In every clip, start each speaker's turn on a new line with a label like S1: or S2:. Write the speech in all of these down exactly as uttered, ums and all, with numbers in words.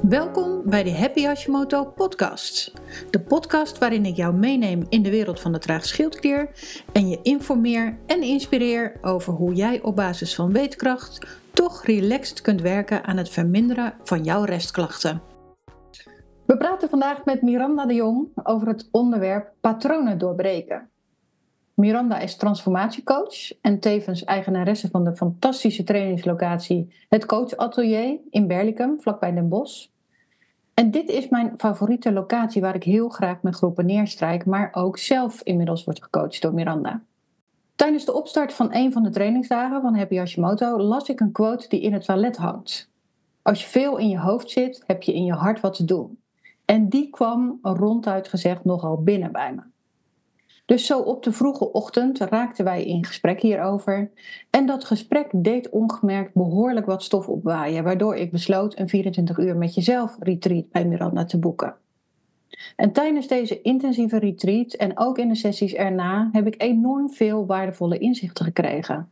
S1: Welkom bij de Happy Hashimoto podcast. De podcast waarin ik jou meeneem in de wereld van de traag schildklier en je informeer en inspireer over hoe jij op basis van weetkracht toch relaxed kunt werken aan het verminderen van jouw restklachten. We praten vandaag met Miranda de Jong over het onderwerp patronen doorbreken. Miranda is transformatiecoach en tevens eigenaresse van de fantastische trainingslocatie Het Coach Atelier in Berlicum, vlakbij Den Bosch. En dit is mijn favoriete locatie waar ik heel graag met groepen neerstrijk, maar ook zelf inmiddels wordt gecoacht door Miranda. Tijdens de opstart van een van de trainingsdagen van Happy Hashimoto las ik een quote die in het toilet hangt. Als je veel in je hoofd zit, heb je in je hart wat te doen. En die kwam ronduit gezegd nogal binnen bij me. Dus zo op de vroege ochtend raakten wij in gesprek hierover. En dat gesprek deed ongemerkt behoorlijk wat stof opwaaien, waardoor ik besloot een vierentwintig uur met jezelf retreat bij Miranda te boeken. En tijdens deze intensieve retreat en ook in de sessies erna heb ik enorm veel waardevolle inzichten gekregen.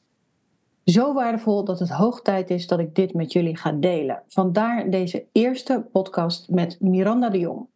S1: Zo waardevol dat het hoog tijd is dat ik dit met jullie ga delen. Vandaar deze eerste podcast met Miranda de Jong.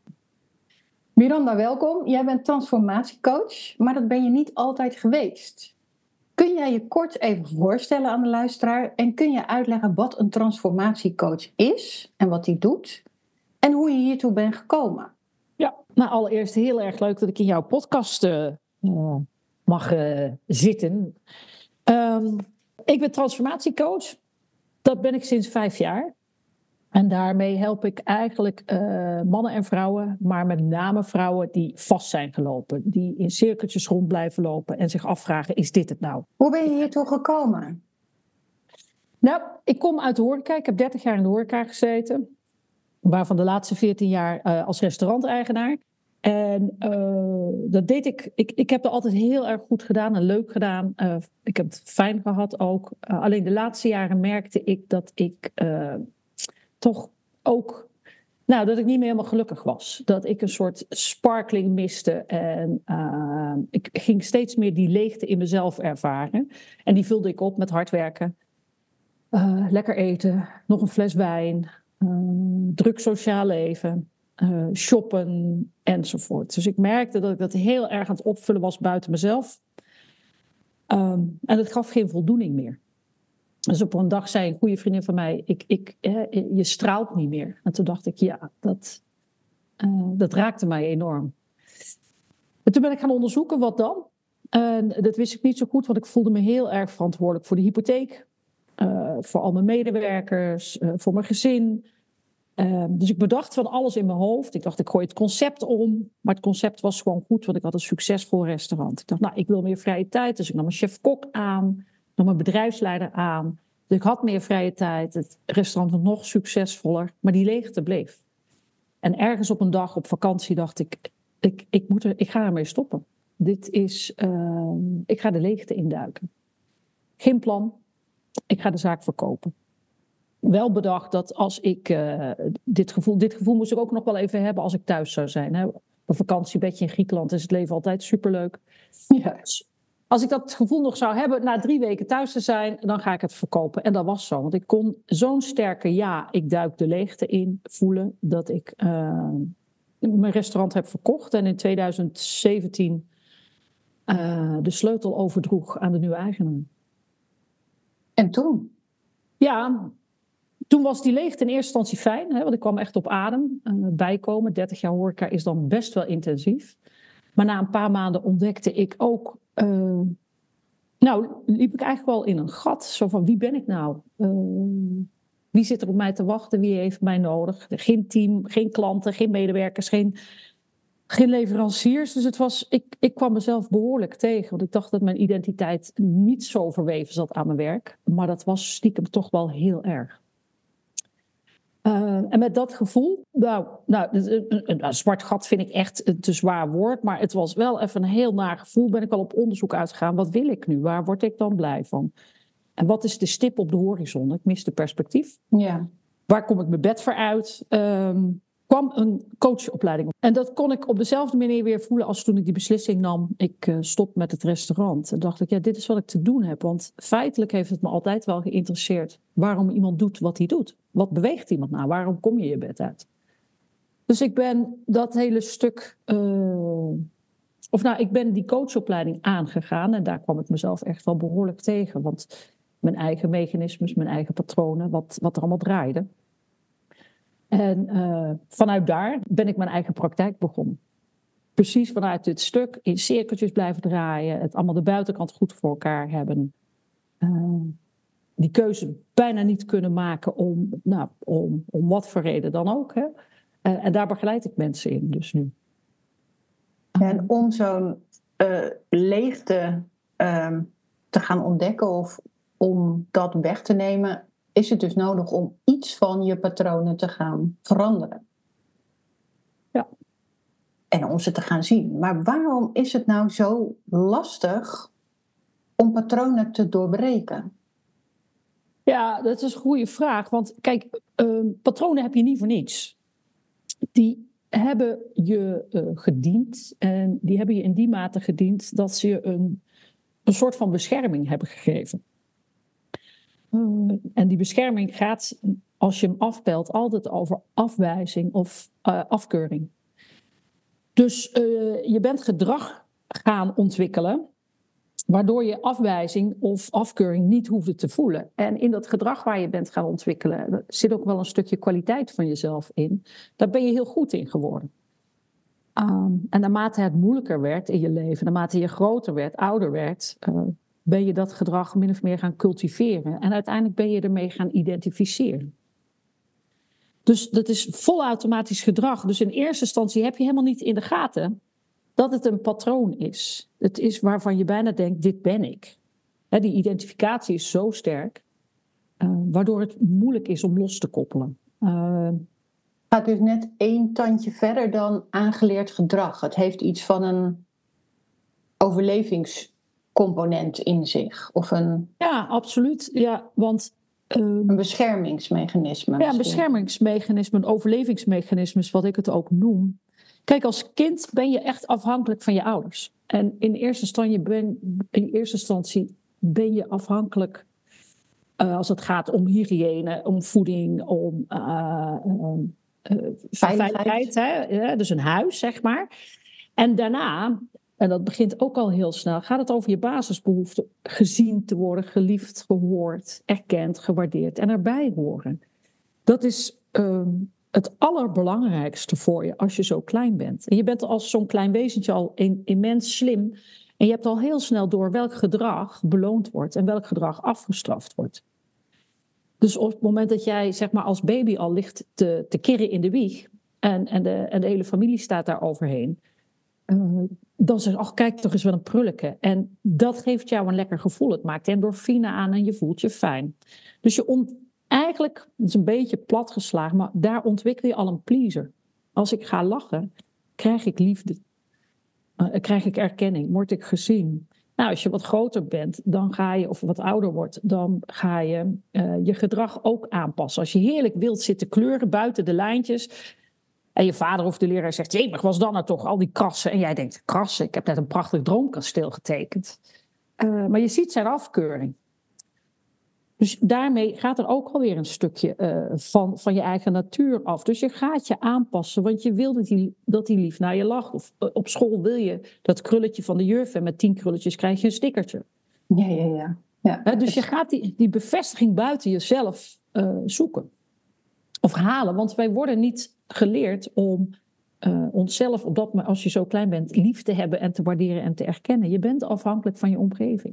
S1: Miranda, welkom. Jij bent transformatiecoach, maar dat ben je niet altijd geweest. Kun jij je kort even voorstellen aan de luisteraar en kun je uitleggen wat een transformatiecoach is en wat die doet en hoe je hiertoe bent gekomen?
S2: Ja, nou allereerst heel erg leuk dat ik in jouw podcast uh, mag uh, zitten. Um, ik ben transformatiecoach. Dat ben ik sinds vijf jaar. En daarmee help ik eigenlijk uh, mannen en vrouwen, maar met name vrouwen die vast zijn gelopen. Die in cirkeltjes rond blijven lopen en zich afvragen, is dit het nou?
S1: Hoe ben je hiertoe gekomen?
S2: Nou, ik kom uit de horeca. Ik heb dertig jaar in de horeca gezeten. Waarvan de laatste veertien jaar uh, als restauranteigenaar. En uh, dat deed ik, ik. Ik heb dat altijd heel erg goed gedaan en leuk gedaan. Uh, ik heb het fijn gehad ook. Uh, alleen de laatste jaren merkte ik dat ik uh, toch ook... Nou, dat ik niet meer helemaal gelukkig was. Dat ik een soort sparkling miste. En uh, ik ging steeds meer die leegte in mezelf ervaren. En die vulde ik op met hard werken. Uh, lekker eten, nog een fles wijn... Uh, druk sociaal leven, uh, shoppen enzovoort. Dus ik merkte dat ik dat heel erg aan het opvullen was buiten mezelf. Um, en het gaf geen voldoening meer. Dus op een dag zei een goede vriendin van mij, ik, ik, eh, je straalt niet meer. En toen dacht ik, ja, dat, uh, dat raakte mij enorm. En toen ben ik gaan onderzoeken, wat dan? En dat wist ik niet zo goed, want ik voelde me heel erg verantwoordelijk voor de hypotheek. Uh, voor al mijn medewerkers, uh, voor mijn gezin. Uh, dus ik bedacht van alles in mijn hoofd. Ik dacht, ik gooi het concept om. Maar het concept was gewoon goed, want ik had een succesvol restaurant. Ik dacht, nou, ik wil meer vrije tijd. Dus ik nam een chef-kok aan, nam mijn bedrijfsleider aan. Dus ik had meer vrije tijd. Het restaurant was nog succesvoller. Maar die leegte bleef. En ergens op een dag op vakantie dacht ik, ik, ik, moet er, ik ga ermee stoppen. Dit is, uh, ik ga de leegte induiken. Geen plan. Ik ga de zaak verkopen. Wel bedacht dat als ik uh, dit gevoel... Dit gevoel moest ik ook nog wel even hebben als ik thuis zou zijn. Hè. Een vakantiebedje in Griekenland is het leven altijd superleuk. Ja. Dus als ik dat gevoel nog zou hebben, na drie weken thuis te zijn, dan ga ik het verkopen. En dat was zo. Want ik kon zo'n sterke ja, ik duik de leegte in voelen, dat ik uh, mijn restaurant heb verkocht. En in tweeduizend zeventien uh, de sleutel overdroeg aan de nieuwe eigenaar.
S1: En toen?
S2: Ja, toen was die leegte in eerste instantie fijn, hè, want ik kwam echt op adem. Uh, bijkomen, dertig jaar horeca is dan best wel intensief. Maar na een paar maanden ontdekte ik ook... Uh, nou, liep ik eigenlijk wel in een gat. Zo van, wie ben ik nou? Uh, wie zit er op mij te wachten? Wie heeft mij nodig? Geen team, geen klanten, geen medewerkers, geen... Geen leveranciers, dus het was, ik, ik kwam mezelf behoorlijk tegen. Want ik dacht dat mijn identiteit niet zo verweven zat aan mijn werk. Maar dat was stiekem toch wel heel erg. Uh, en met dat gevoel, nou, nou een, een, een zwart gat vind ik echt een te zwaar woord. Maar het was wel even een heel naar gevoel. Ben ik al op onderzoek uitgegaan. Wat wil ik nu? Waar word ik dan blij van? En wat is de stip op de horizon? Ik miste perspectief.
S1: Ja.
S2: Waar kom ik mijn bed voor uit? Um, kwam een coachopleiding op. En dat kon ik op dezelfde manier weer voelen als toen ik die beslissing nam. Ik uh, stop met het restaurant. En dacht ik, ja, dit is wat ik te doen heb. Want feitelijk heeft het me altijd wel geïnteresseerd waarom iemand doet wat hij doet. Wat beweegt iemand nou? Waarom kom je je bed uit? Dus ik ben dat hele stuk... Uh, of nou, ik ben die coachopleiding aangegaan. En daar kwam ik mezelf echt wel behoorlijk tegen. Want mijn eigen mechanismes, mijn eigen patronen, wat, wat er allemaal draaide. En uh, vanuit daar ben ik mijn eigen praktijk begonnen. Precies vanuit dit stuk, in cirkeltjes blijven draaien, het allemaal de buitenkant goed voor elkaar hebben. Uh, die keuze bijna niet kunnen maken om, nou, om, om wat voor reden dan ook. Hè? Uh, en daar begeleid ik mensen in, dus nu.
S1: En om zo'n uh, leegte uh, te gaan ontdekken of om dat weg te nemen, is het dus nodig om iets van je patronen te gaan veranderen.
S2: Ja.
S1: En om ze te gaan zien. Maar waarom is het nou zo lastig om patronen te doorbreken?
S2: Ja, dat is een goede vraag. Want kijk, uh, patronen heb je niet voor niets. Die hebben je uh, gediend. En die hebben je in die mate gediend dat ze je een, een soort van bescherming hebben gegeven. Uh, en die bescherming gaat, als je hem afpelt, altijd over afwijzing of uh, afkeuring. Dus uh, je bent gedrag gaan ontwikkelen, waardoor je afwijzing of afkeuring niet hoefde te voelen. En in dat gedrag waar je bent gaan ontwikkelen, zit ook wel een stukje kwaliteit van jezelf in. Daar ben je heel goed in geworden. Um, en naarmate het moeilijker werd in je leven, naarmate je groter werd, ouder werd, uh, ben je dat gedrag min of meer gaan cultiveren. En uiteindelijk ben je ermee gaan identificeren. Dus dat is vol automatisch gedrag. Dus in eerste instantie heb je helemaal niet in de gaten dat het een patroon is. Het is waarvan je bijna denkt, dit ben ik. He, die identificatie is zo sterk, uh, waardoor het moeilijk is om los te koppelen. Uh,
S1: Het gaat dus net één tandje verder dan aangeleerd gedrag. Het heeft iets van een overlevingscomponent in zich. Of een,
S2: ja, absoluut. Ja, want, uh,
S1: een beschermingsmechanisme.
S2: Ja, een beschermingsmechanisme, een overlevingsmechanisme, wat ik het ook noem. Kijk, als kind ben je echt afhankelijk van je ouders. En in eerste instantie ben, in eerste instantie ben je afhankelijk uh, als het gaat om hygiëne, om voeding, om uh, uh, uh, veiligheid. Hè? Ja, dus een huis, zeg maar. En daarna, en dat begint ook al heel snel, gaat het over je basisbehoeften. Gezien te worden, geliefd, gehoord, erkend, gewaardeerd en erbij horen. Dat is Uh, het allerbelangrijkste voor je als je zo klein bent. En je bent als zo'n klein wezentje al immens slim. En je hebt al heel snel door welk gedrag beloond wordt en welk gedrag afgestraft wordt. Dus op het moment dat jij zeg maar als baby al ligt te, te kirren in de wieg en, en, de, en de hele familie staat daar overheen, uh, dan zeg je, ach, kijk toch eens wat een prulleke. En dat geeft jou een lekker gevoel. Het maakt endorfine aan en je voelt je fijn. Dus je ont Eigenlijk, het is een beetje platgeslagen, maar daar ontwikkel je al een pleaser. Als ik ga lachen, krijg ik liefde. Uh, krijg ik erkenning, word ik gezien. Nou, als je wat groter bent, dan ga je, of wat ouder wordt, dan ga je uh, je gedrag ook aanpassen. Als je heerlijk wild zit te kleuren buiten de lijntjes, en je vader of de leraar zegt, jee, maar was dan nou toch al die krassen? En jij denkt, krassen, ik heb net een prachtig droomkasteel getekend. Uh, maar je ziet zijn afkeuring. Dus daarmee gaat er ook alweer een stukje uh, van, van je eigen natuur af. Dus je gaat je aanpassen, want je wil dat die, dat die lief naar je lacht. Of uh, op school wil je dat krulletje van de juf en met tien krulletjes krijg je een stickertje.
S1: Ja, ja, ja. ja.
S2: Uh, dus je gaat die, die bevestiging buiten jezelf uh, zoeken. Of halen, want wij worden niet geleerd om uh, onszelf, op dat, als je zo klein bent, lief te hebben en te waarderen en te erkennen. Je bent afhankelijk van je omgeving.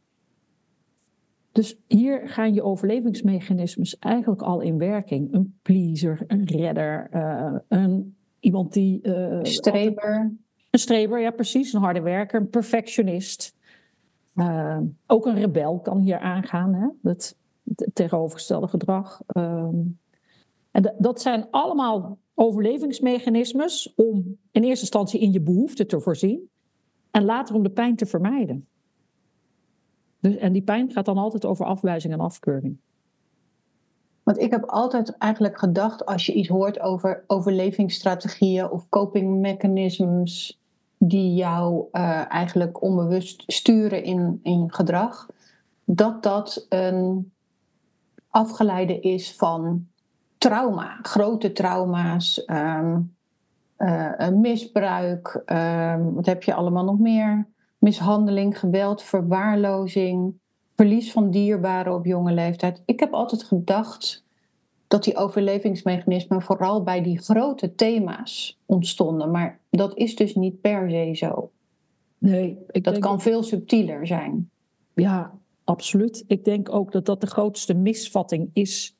S2: Dus hier gaan je overlevingsmechanismes eigenlijk al in werking. Een pleaser, een redder, uh, een, iemand die... Uh,
S1: streber.
S2: Altijd, een streber, ja precies. Een harde werker, een perfectionist. Uh, ook een rebel kan hier aangaan. Hè? Het, het tegenovergestelde gedrag. Um, en d- dat zijn allemaal overlevingsmechanismes om in eerste instantie in je behoeften te voorzien. En later om de pijn te vermijden. Dus, en die pijn gaat dan altijd over afwijzing en afkeuring.
S1: Want ik heb altijd eigenlijk gedacht, als je iets hoort over overlevingsstrategieën of coping mechanisms die jou uh, eigenlijk onbewust sturen in, in gedrag, dat dat een afgeleide is van trauma, grote trauma's, um, uh, misbruik, um, wat heb je allemaal nog meer? Mishandeling, geweld, verwaarlozing, verlies van dierbaren op jonge leeftijd. Ik heb altijd gedacht dat die overlevingsmechanismen vooral bij die grote thema's ontstonden. Maar dat is dus niet per se zo.
S2: Nee, ik
S1: dat
S2: denk
S1: kan
S2: dat...
S1: veel subtieler zijn.
S2: Ja, absoluut. Ik denk ook dat dat de grootste misvatting is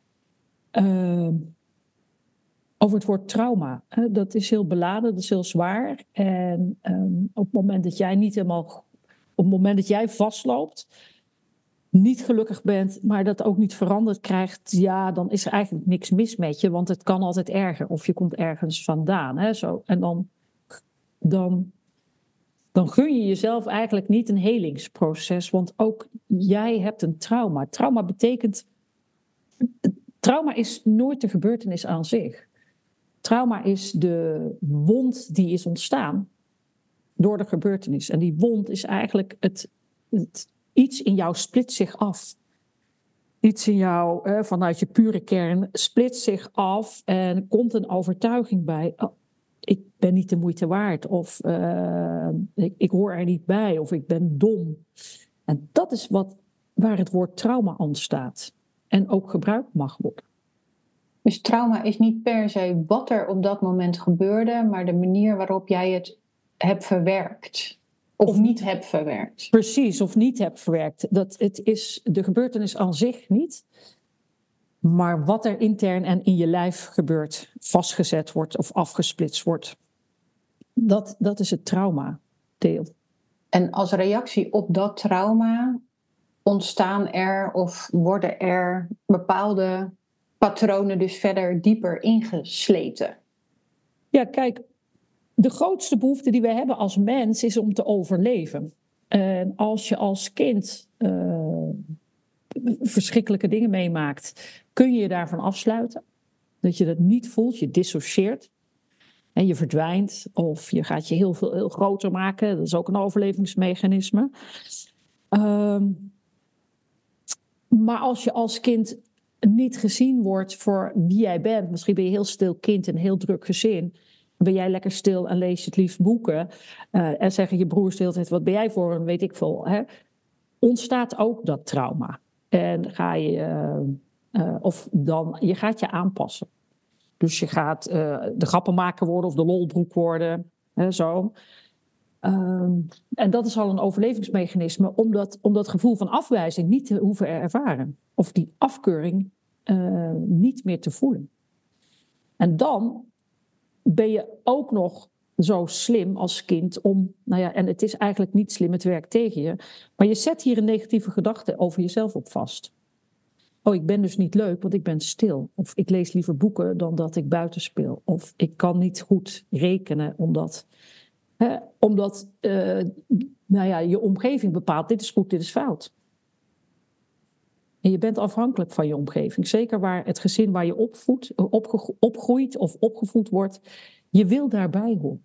S2: uh, over het woord trauma. Dat is heel beladen, dat is heel zwaar. En um, op het moment dat jij niet helemaal... Op het moment dat jij vastloopt, niet gelukkig bent, maar dat ook niet veranderd krijgt, ja, dan is er eigenlijk niks mis met je, want het kan altijd erger. Of je komt ergens vandaan. Hè, zo. En dan, dan, dan gun je jezelf eigenlijk niet een helingsproces, want ook jij hebt een trauma. Trauma betekent... Trauma is nooit de gebeurtenis aan zich. Trauma is de wond die is ontstaan door de gebeurtenis. En die wond is eigenlijk het... het iets in jou splitst zich af. Iets in jou, eh, vanuit je pure kern, splitst zich af en komt een overtuiging bij. Oh, ik ben niet de moeite waard. Of uh, ik, ik hoor er niet bij. Of ik ben dom. En dat is wat, waar het woord trauma ontstaat. En ook gebruikt mag worden.
S1: Dus trauma is niet per se wat er op dat moment gebeurde, maar de manier waarop jij het hebt verwerkt. Of, of niet hebt verwerkt.
S2: Precies, of niet hebt verwerkt. Dat het is de gebeurtenis aan zich niet. Maar wat er intern en in je lijf gebeurt, vastgezet wordt of afgesplitst wordt. Dat, dat is het trauma-deel.
S1: En als reactie op dat trauma ontstaan er of worden er bepaalde patronen dus verder dieper ingesleten?
S2: Ja, kijk. De grootste behoefte die we hebben als mens is om te overleven. En als je als kind uh, verschrikkelijke dingen meemaakt, kun je je daarvan afsluiten. Dat je dat niet voelt, je dissocieert. En je verdwijnt of je gaat je heel veel heel groter maken. Dat is ook een overlevingsmechanisme. Uh, maar als je als kind niet gezien wordt voor wie jij bent, misschien ben je een heel stil kind in een heel druk gezin, ben jij lekker stil en lees je het liefst boeken. Uh, en zeggen je broers de hele tijd, wat ben jij voor een weet ik veel. Hè? Ontstaat ook dat trauma. En ga je, uh, uh, of dan, je gaat je aanpassen. Dus je gaat uh, de grappenmaker worden of de lolbroek worden. Hè, zo. Um, en dat is al een overlevingsmechanisme om dat, om dat gevoel van afwijzing niet te hoeven ervaren. Of die afkeuring uh, niet meer te voelen. En dan ben je ook nog zo slim als kind om, nou ja, en het is eigenlijk niet slim, het werkt tegen je, maar je zet hier een negatieve gedachte over jezelf op vast. Oh, ik ben dus niet leuk, want ik ben stil. Of ik lees liever boeken dan dat ik buiten speel. Of ik kan niet goed rekenen, omdat, hè, omdat uh, nou ja, je omgeving bepaalt, dit is goed, dit is fout. En je bent afhankelijk van je omgeving. Zeker waar het gezin waar je opvoedt, opge- opgroeit of opgevoed wordt. Je wil daarbij horen.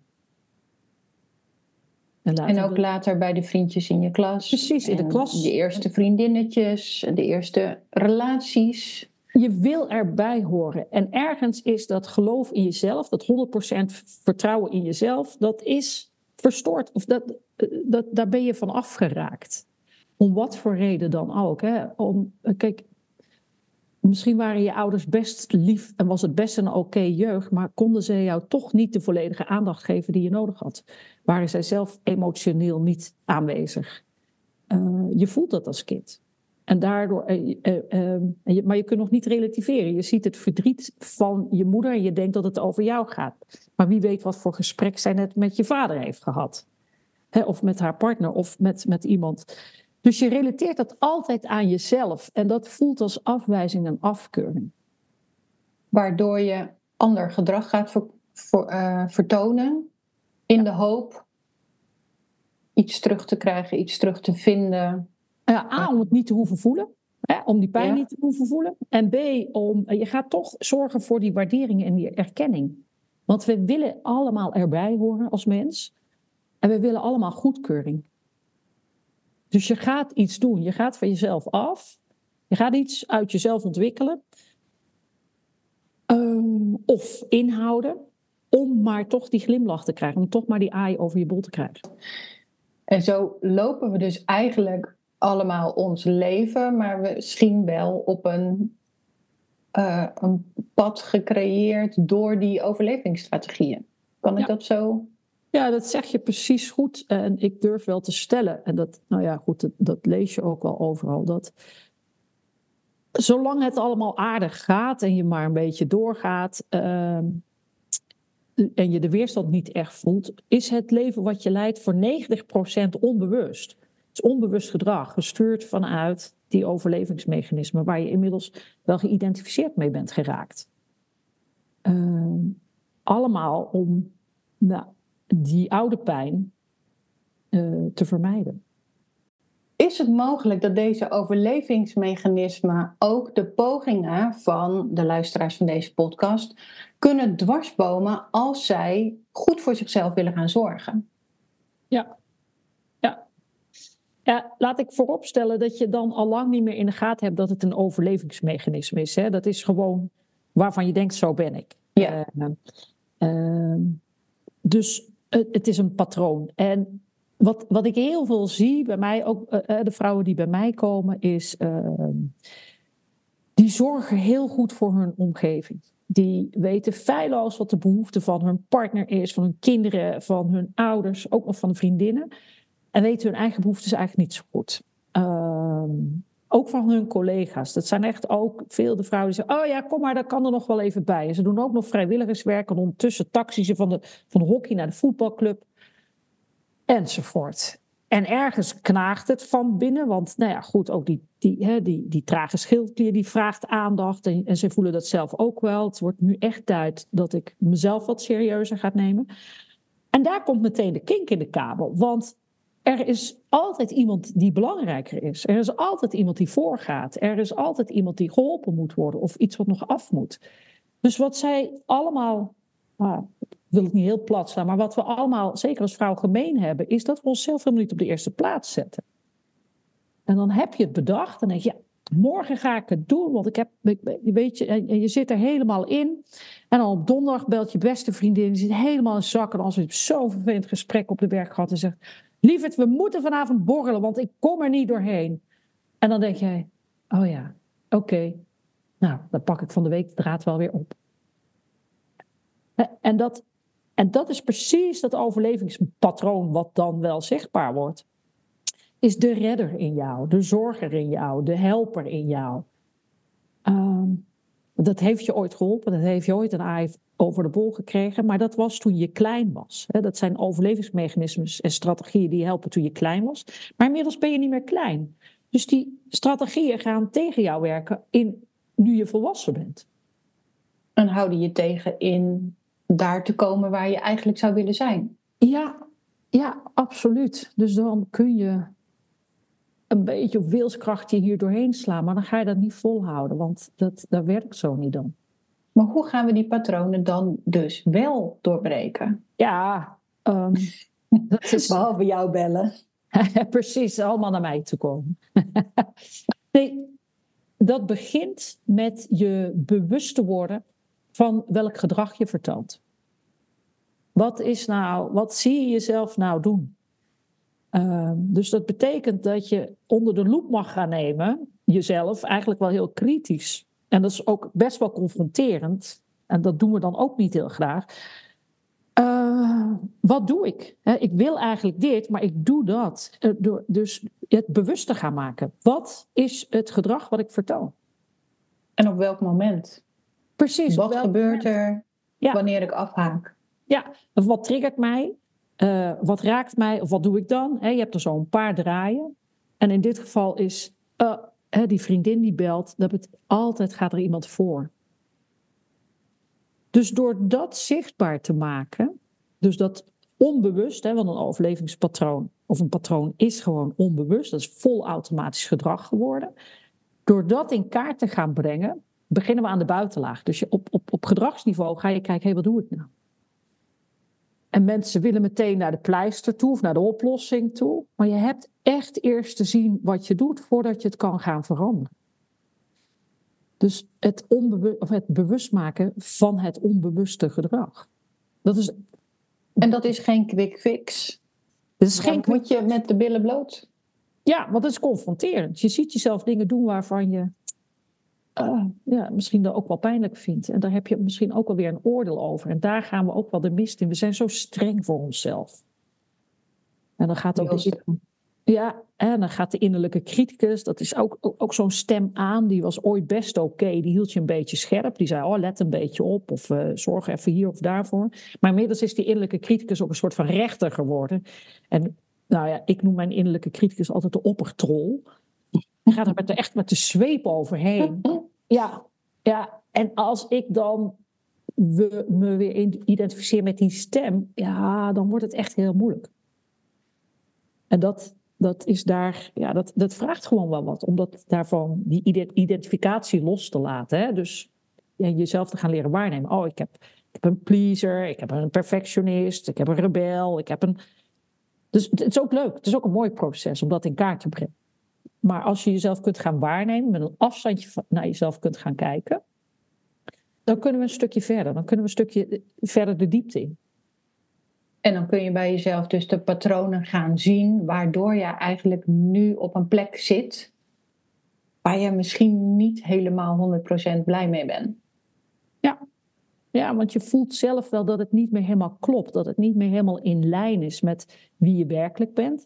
S1: En, en ook de... later bij de vriendjes in je klas.
S2: Precies, in de klas.
S1: De eerste vriendinnetjes, de eerste relaties.
S2: Je wil erbij horen. En ergens is dat geloof in jezelf, dat honderd procent vertrouwen in jezelf, dat is verstoord. Of dat, dat, daar ben je van afgeraakt. Om wat voor reden dan ook. Hè? Om, kijk, misschien waren je ouders best lief en was het best een oké jeugd, maar konden ze jou toch niet de volledige aandacht geven die je nodig had. Waren zij zelf emotioneel niet aanwezig. Uh, je voelt dat als kind. En daardoor, uh, uh, uh, uh, maar je kunt nog niet relativeren. Je ziet het verdriet van je moeder en je denkt dat het over jou gaat. Maar wie weet wat voor gesprek zij net met je vader heeft gehad. Hè, of met haar partner of met, met iemand. Dus je relateert dat altijd aan jezelf. En dat voelt als afwijzing en afkeuring.
S1: Waardoor je ander gedrag gaat ver, ver, uh, vertonen. In ja. de hoop iets terug te krijgen, iets terug te vinden.
S2: Uh, A, om het niet te hoeven voelen. Hè, om die pijn
S1: Ja.
S2: niet te hoeven voelen. En B, om, je gaat toch zorgen voor die waardering en die erkenning. Want we willen allemaal erbij horen als mens. En we willen allemaal goedkeuring. Dus je gaat iets doen. Je gaat van jezelf af. Je gaat iets uit jezelf ontwikkelen. Um, of inhouden. Om maar toch die glimlach te krijgen. Om toch maar die aai over je bol te krijgen.
S1: En zo lopen we dus eigenlijk allemaal ons leven, maar we misschien wel op een, uh, een pad gecreëerd door die overlevingsstrategieën. Kan ik
S2: Ja.
S1: dat zo?
S2: Ja, dat zeg je precies goed. En ik durf wel te stellen, en dat, nou ja, goed, dat, dat lees je ook wel overal, dat zolang het allemaal aardig gaat en je maar een beetje doorgaat uh, en je de weerstand niet echt voelt, is het leven wat je leidt voor negentig procent onbewust. Het is onbewust gedrag, gestuurd vanuit die overlevingsmechanismen waar je inmiddels wel geïdentificeerd mee bent geraakt. Uh, allemaal om nou, die oude pijn uh, te vermijden.
S1: Is het mogelijk dat deze overlevingsmechanismen ook de pogingen van de luisteraars van deze podcast kunnen dwarsbomen als zij goed voor zichzelf willen gaan zorgen?
S2: Ja. Ja. Ja, laat ik vooropstellen dat je dan al lang niet meer in de gaten hebt dat het een overlevingsmechanisme is. Hè? Dat is gewoon waarvan je denkt, zo ben ik.
S1: Ja.
S2: Uh, uh, dus uh, het is een patroon. En Wat, wat ik heel veel zie bij mij, ook uh, de vrouwen die bij mij komen, is uh, die zorgen heel goed voor hun omgeving. Die weten feilloos wat de behoefte van hun partner is, van hun kinderen, van hun ouders, ook nog van de vriendinnen. En weten hun eigen behoeftes eigenlijk niet zo goed. Uh, ook van hun collega's. Dat zijn echt ook veel de vrouwen die zeggen, oh ja, kom maar, dat kan er nog wel even bij. En ze doen ook nog vrijwilligerswerk en ondertussen taxen ze van de, van de hockey naar de voetbalclub. Enzovoort. En ergens knaagt het van binnen, want nou ja, goed, ook die, die, hè, die, die trage schildklier die vraagt aandacht en, en ze voelen dat zelf ook wel. Het wordt nu echt tijd dat ik mezelf wat serieuzer ga nemen. En daar komt meteen de kink in de kabel, want er is altijd iemand die belangrijker is. Er is altijd iemand die voorgaat. Er is altijd iemand die geholpen moet worden of iets wat nog af moet. Dus wat zij allemaal... Nou, ik wil het niet heel plat staan, maar wat we allemaal, zeker als vrouw, gemeen hebben, is dat we onszelf helemaal niet op de eerste plaats zetten. En dan heb je het bedacht en denk je, ja, morgen ga ik het doen, want ik heb, weet je, je zit er helemaal in. En dan op donderdag belt je beste vriendin, die zit helemaal in zak en als we zo'n vervelend gesprek op de werk gehad en zegt, lieverd, we moeten vanavond borrelen, want ik kom er niet doorheen. En dan denk jij, oh ja, oké, okay. Nou, dan pak ik van de week de draad wel weer op. En dat, en dat is precies dat overlevingspatroon wat dan wel zichtbaar wordt. Is de redder in jou, de zorger in jou, de helper in jou. Um, dat heeft je ooit geholpen, dat heeft je ooit een aai over de bol gekregen. Maar dat was toen je klein was. Dat zijn overlevingsmechanismes en strategieën die helpen toen je klein was. Maar inmiddels ben je niet meer klein. Dus die strategieën gaan tegen jou werken in, nu je volwassen bent.
S1: En houden je tegen in daar te komen waar je eigenlijk zou willen zijn.
S2: Ja, ja, absoluut. Dus dan kun je een beetje op wilskracht je hier doorheen slaan. Maar dan ga je dat niet volhouden, want dat, dat werkt zo niet dan.
S1: Maar hoe gaan we die patronen dan dus wel doorbreken?
S2: Ja, um, dat is...
S1: behalve jou bellen.
S2: Precies, allemaal naar mij te komen. Nee, dat begint met je bewust te worden van welk gedrag je vertoont. Wat is nou, wat zie je jezelf nou doen? Uh, dus dat betekent dat je onder de loep mag gaan nemen, jezelf, eigenlijk wel heel kritisch. En dat is ook best wel confronterend. En dat doen we dan ook niet heel graag. Uh, wat doe ik? He, ik wil eigenlijk dit, maar ik doe dat. Uh, door, dus het bewust te gaan maken. Wat is het gedrag wat ik vertoon?
S1: En op welk moment?
S2: Precies.
S1: Wat gebeurt moment? er
S2: ja.
S1: wanneer ik afhaak?
S2: Ja, of wat triggert mij? Uh, wat raakt mij? Of wat doe ik dan? He, je hebt er zo een paar draaien. En in dit geval is uh, he, die vriendin die belt, dat het altijd gaat er iemand voor. Dus door dat zichtbaar te maken, dus dat onbewust, hè, want een overlevingspatroon of een patroon is gewoon onbewust, dat is vol automatisch gedrag geworden, door dat in kaart te gaan brengen, beginnen we aan de buitenlaag. Dus je op, op, op gedragsniveau ga je kijken, hé, wat doe ik nou? En mensen willen meteen naar de pleister toe of naar de oplossing toe. Maar je hebt echt eerst te zien wat je doet voordat je het kan gaan veranderen. Dus het, onbewust, of het bewust maken van het onbewuste gedrag. Dat is,
S1: en dat is geen quick fix.
S2: Dat is geen
S1: Dan moet je met de billen bloot.
S2: Ja, want het is confronterend. Je ziet jezelf dingen doen waarvan je uh, ja, misschien dat ook wel pijnlijk vindt. En daar heb je misschien ook alweer een oordeel over. En daar gaan we ook wel de mist in. We zijn zo streng voor onszelf. En dan gaat ook de, ja, en dan gaat de innerlijke criticus, dat is ook, ook, ook zo'n stem aan, die was ooit best oké. Okay. Die hield je een beetje scherp. Die zei, oh, let een beetje op. Of uh, zorg even hier of daarvoor. Maar inmiddels is die innerlijke criticus ook een soort van rechter geworden. En nou ja, ik noem mijn innerlijke criticus altijd de oppertrol. Die gaat er met de, echt met de zweep overheen. Ja, ja, en als ik dan we, me weer identificeer met die stem, ja, dan wordt het echt heel moeilijk. En dat, dat is daar, ja, dat, dat vraagt gewoon wel wat, om dat daarvan die identificatie los te laten. Hè? Dus ja, jezelf te gaan leren waarnemen. Oh, ik heb, ik heb een pleaser, ik heb een perfectionist, ik heb een rebel, ik heb een. Dus het is ook leuk, het is ook een mooi proces om dat in kaart te brengen. Maar als je jezelf kunt gaan waarnemen, met een afstandje naar jezelf kunt gaan kijken, dan kunnen we een stukje verder. Dan kunnen we een stukje verder de diepte in.
S1: En dan kun je bij jezelf dus de patronen gaan zien, waardoor je eigenlijk nu op een plek zit waar je misschien niet helemaal honderd procent blij mee bent.
S2: Ja. Ja, want je voelt zelf wel dat het niet meer helemaal klopt. Dat het niet meer helemaal in lijn is met wie je werkelijk bent.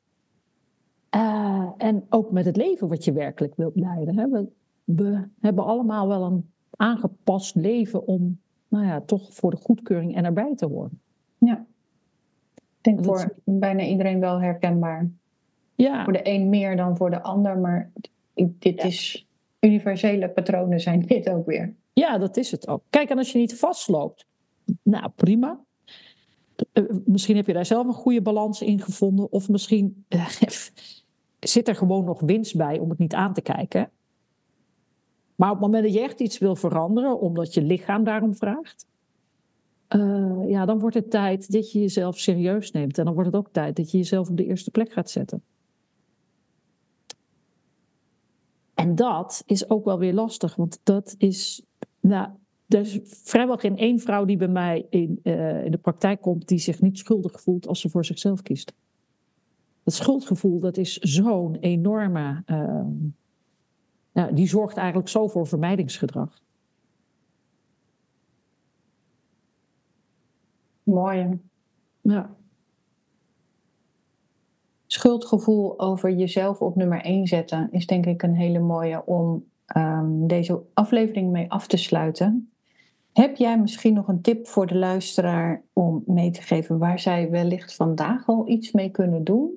S2: Uh, en ook met het leven wat je werkelijk wilt leiden. Hè. We, we hebben allemaal wel een aangepast leven om, nou ja, toch voor de goedkeuring en erbij te horen.
S1: Ja. Ik denk voor is, bijna iedereen wel herkenbaar.
S2: Ja.
S1: Voor de een meer dan voor de ander, maar dit
S2: ja.
S1: is universele patronen zijn dit ook weer.
S2: Ja, dat is het ook. Kijk, en als je niet vastloopt, nou prima. Uh, misschien heb je daar zelf een goede balans in gevonden. Of misschien uh, zit er gewoon nog winst bij om het niet aan te kijken. Maar op het moment dat je echt iets wil veranderen, omdat je lichaam daarom vraagt, uh, ja, dan wordt het tijd dat je jezelf serieus neemt. En dan wordt het ook tijd dat je jezelf op de eerste plek gaat zetten. En dat is ook wel weer lastig, want dat is, nou, er is vrijwel geen één vrouw die bij mij in, uh, in de praktijk komt die zich niet schuldig voelt als ze voor zichzelf kiest. Dat schuldgevoel, dat is zo'n enorme, uh, nou, die zorgt eigenlijk zo voor vermijdingsgedrag.
S1: Mooi.
S2: Ja.
S1: Schuldgevoel over jezelf op nummer één zetten is denk ik een hele mooie om um, deze aflevering mee af te sluiten. Heb jij misschien nog een tip voor de luisteraar om mee te geven waar zij wellicht vandaag al iets mee kunnen doen?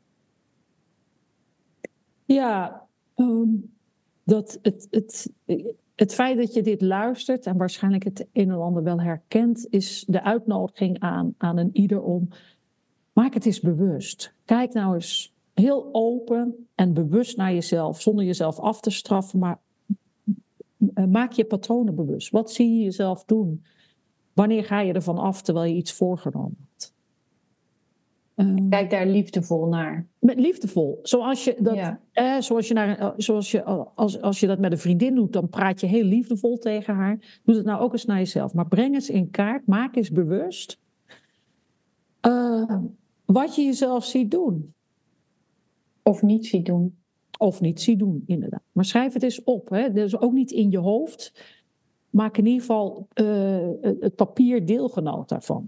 S2: Ja, um, dat het, het, het feit dat je dit luistert en waarschijnlijk het een en ander wel herkent, is de uitnodiging aan, aan een ieder om, maak het eens bewust. Kijk nou eens heel open en bewust naar jezelf, zonder jezelf af te straffen, maar maak je patronen bewust. Wat zie je jezelf doen? Wanneer ga je ervan af terwijl je iets voorgenomen had?
S1: Um, Kijk daar liefdevol naar.
S2: Met liefdevol. Zoals je dat,
S1: ja.
S2: eh, zoals je naar, zoals je, als, als je dat met een vriendin doet, dan praat je heel liefdevol tegen haar. Doe het nou ook eens naar jezelf. Maar breng eens in kaart, maak eens bewust uh, wat je jezelf ziet doen.
S1: Of niet ziet doen.
S2: Of niet ziet doen, inderdaad. Maar schrijf het eens op. Hè. Dus ook niet in je hoofd. Maak in ieder geval uh, het papier deelgenoot daarvan.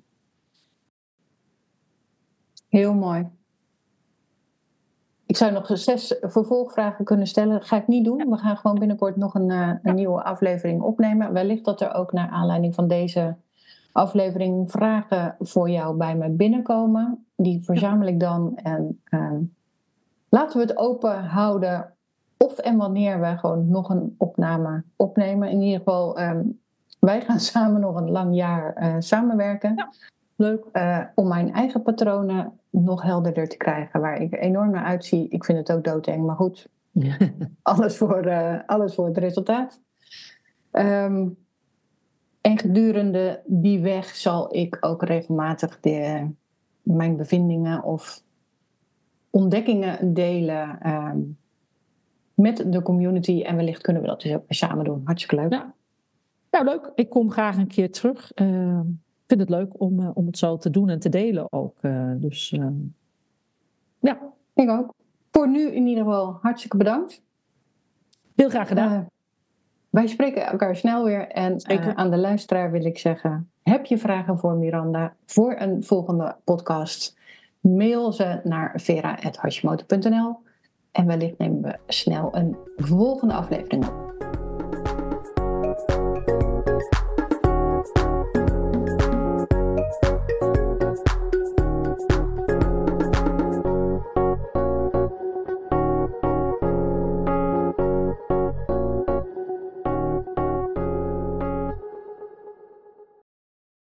S1: Heel mooi. Ik zou nog zes vervolgvragen kunnen stellen. Dat ga ik niet doen. We gaan gewoon binnenkort nog een, uh, een nieuwe aflevering opnemen. Wellicht dat er ook naar aanleiding van deze aflevering vragen voor jou bij me binnenkomen. Die verzamel ik dan. En uh, laten we het open houden of en wanneer we gewoon nog een opname opnemen. In ieder geval, um, wij gaan samen nog een lang jaar uh, samenwerken.
S2: Ja. Leuk.
S1: Uh, om mijn eigen patronen nog helderder te krijgen. Waar ik enorm naar uitzie. Ik vind het ook doodeng. Maar goed, alles, voor, uh, alles voor het resultaat. Um, en gedurende die weg zal ik ook regelmatig de, mijn bevindingen of ontdekkingen delen um, met de community. En wellicht kunnen we dat dus ook samen doen. Hartstikke leuk.
S2: Ja. Nou, leuk. Ik kom graag een keer terug. Ik uh, vind het leuk om, uh, om het zo te doen en te delen ook. Uh, dus uh, ja.
S1: Ik ook. Voor nu in ieder geval hartstikke bedankt.
S2: Heel graag gedaan. Uh,
S1: wij spreken elkaar snel weer. En uh, aan de luisteraar wil ik zeggen, heb je vragen voor Miranda voor een volgende podcast? Mail ze naar vera at hashimoto punt n l en wellicht nemen we snel een volgende aflevering op.